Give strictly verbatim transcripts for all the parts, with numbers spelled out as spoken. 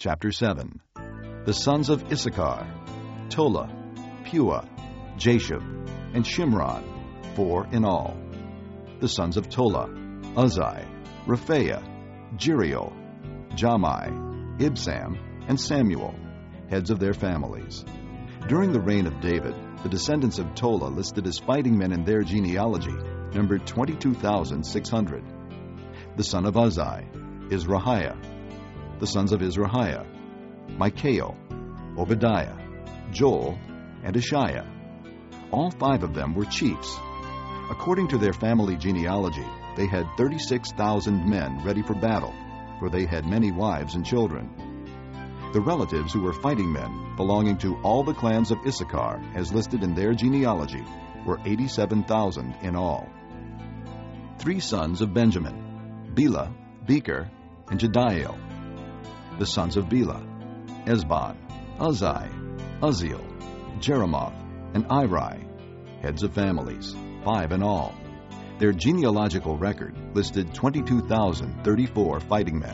Chapter seven. The sons of Issachar: Tola, Puah, Jashub, and Shimron, four in all. The sons of Tola: Uzzi, Rephaiah, Jeriel, Jahmai, Ibsam, and Samuel, heads of their families. During the reign of David, the descendants of Tola, listed as fighting men in their genealogy, numbered twenty-two thousand six hundred. The son of Uzzi: Izrahiah. The sons of Izrahiah: Michael, Obadiah, Joel, and Ishiah. All five of them were chiefs. According to their family genealogy, they had thirty-six thousand men ready for battle, for they had many wives and children. The relatives who were fighting men, belonging to all the clans of Issachar, as listed in their genealogy, were eighty-seven thousand in all. Three sons of Benjamin: Bela, Becher, and Jediael. The sons of Bela: Ezbon, Uzzi, Uzziel, Jeremoth, and Iri, heads of families, five in all. Their genealogical record listed twenty-two thousand thirty-four fighting men.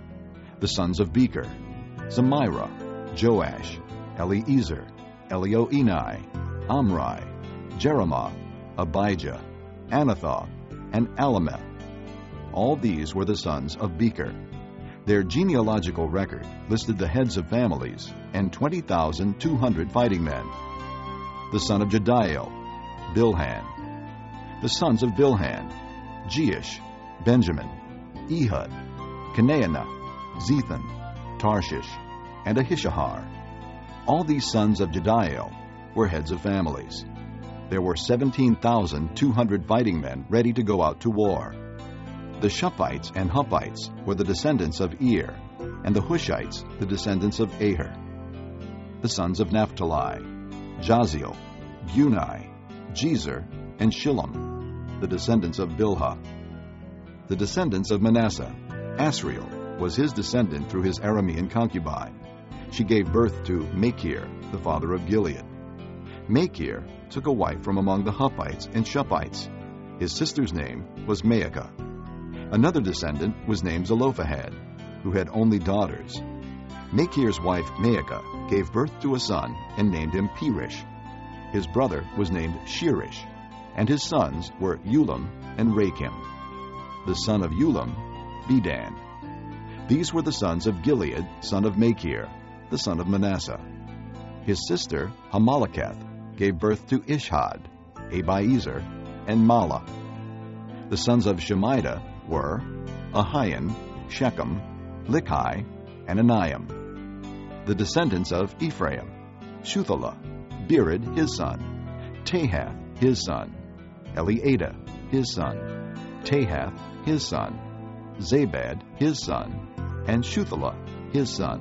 The sons of Becher: Zemira, Joash, Eliezer, Elioenai, Omri, Jeremoth, Abijah, Anathoth, and Alameth. All these were the sons of Becher. Their genealogical record listed the heads of families and twenty thousand two hundred fighting men. The son of Jediael: Bilhan. The sons of Bilhan: Jeish, Benjamin, Ehud, Kenaanah, Zethan, Tarshish, and Ahishahar. All these sons of Jediael were heads of families. There were seventeen thousand two hundred fighting men ready to go out to war. The Shuphites and Huppites were the descendants of Ir, and the Hushites the descendants of Aher. The sons of Naphtali: Jaziel, Guni, Jezer, and Shillem, the descendants of Bilhah. The descendants of Manasseh: Asriel was his descendant through his Aramean concubine. She gave birth to Machir, the father of Gilead. Machir took a wife from among the Huppites and Shuphites. His sister's name was Maacah. Another descendant was named Zelophehad, who had only daughters. Machir's wife Maacah gave birth to a son and named him Perish. His brother was named Shirish, and his sons were Ulam and Rakim. The son of Ulam: Bedan. These were the sons of Gilead, son of Machir, the son of Manasseh. His sister Hamaleketh gave birth to Ishhad, Abiezer, and Mala. The sons of Shemida were Ahian, Shechem, Likhi, and Aniam. The descendants of Ephraim: Shuthelah, Bered his son, Tahath his son, Eliada his son, Tahath his son, Zabad his son, and Shuthelah his son.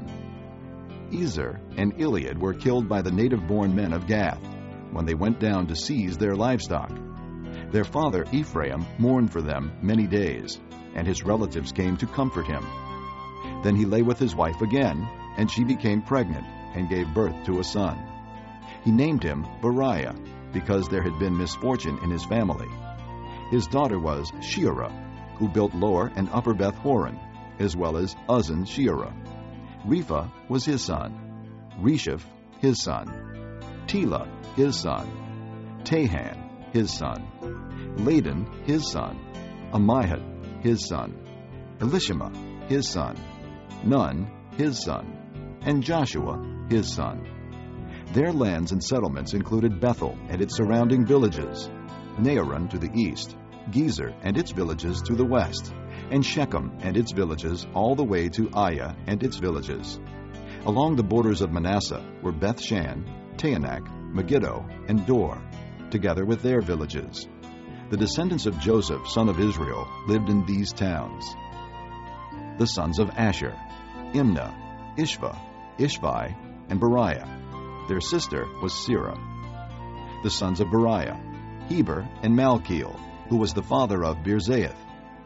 Ezer and Iliad were killed by the native-born men of Gath when they went down to seize their livestock. Their father Ephraim mourned for them many days, and his relatives came to comfort him. Then he lay with his wife again, and she became pregnant and gave birth to a son. He named him Beriah, because there had been misfortune in his family. His daughter was Sheerah, who built Lower and Upper Beth Horon, as well as Uzzen Sheerah. Repha was his son, Resheph his son, Tela his son, Tahan his son, Ladan his son, Ammihud his son, Elishama his son, Nun his son, and Joshua his son. Their lands and settlements included Bethel and its surrounding villages, Naaran to the east, Gezer and its villages to the west, and Shechem and its villages all the way to Aiah and its villages. Along the borders of Manasseh were Beth-shan, Taanach, Megiddo, and Dor, together with their villages. The descendants of Joseph, son of Israel, lived in these towns. The sons of Asher: Imnah, Ishva, Ishvi, and Beriah. Their sister was Serah. The sons of Beriah: Heber and Malkiel, who was the father of Birzaith.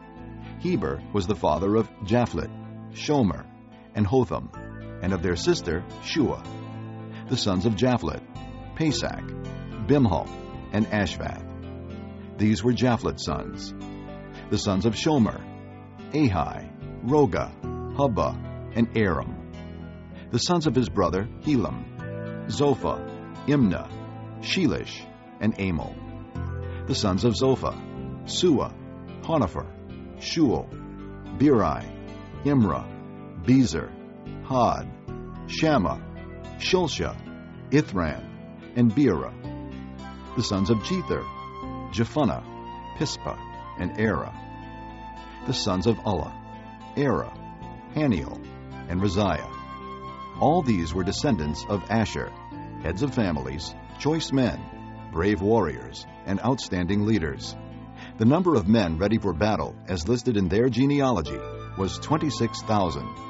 Heber was the father of Japhlet, Shomer, and Hotham, and of their sister Shua. The sons of Japhlet: Pesach, Bimhal, and Ashvath. These were Japhlet's sons. The sons of Shomer: Ahi, Roga, Hubba, and Aram. The sons of his brother Helam, Zophah, Imnah, Shelish, and Amal. The sons of Zophah, Suah, Honifer, Shual, Beri, Imrah, Bezer, Had, Shammah, Shulsha, Ithran, and Beerah. The sons of Jether, Jephunneh, Pispa, and Arah. The sons of Ulla, Arah, Haniel, and Raziah. All these were descendants of Asher, heads of families, choice men, brave warriors, and outstanding leaders. The number of men ready for battle, as listed in their genealogy, was twenty-six thousand.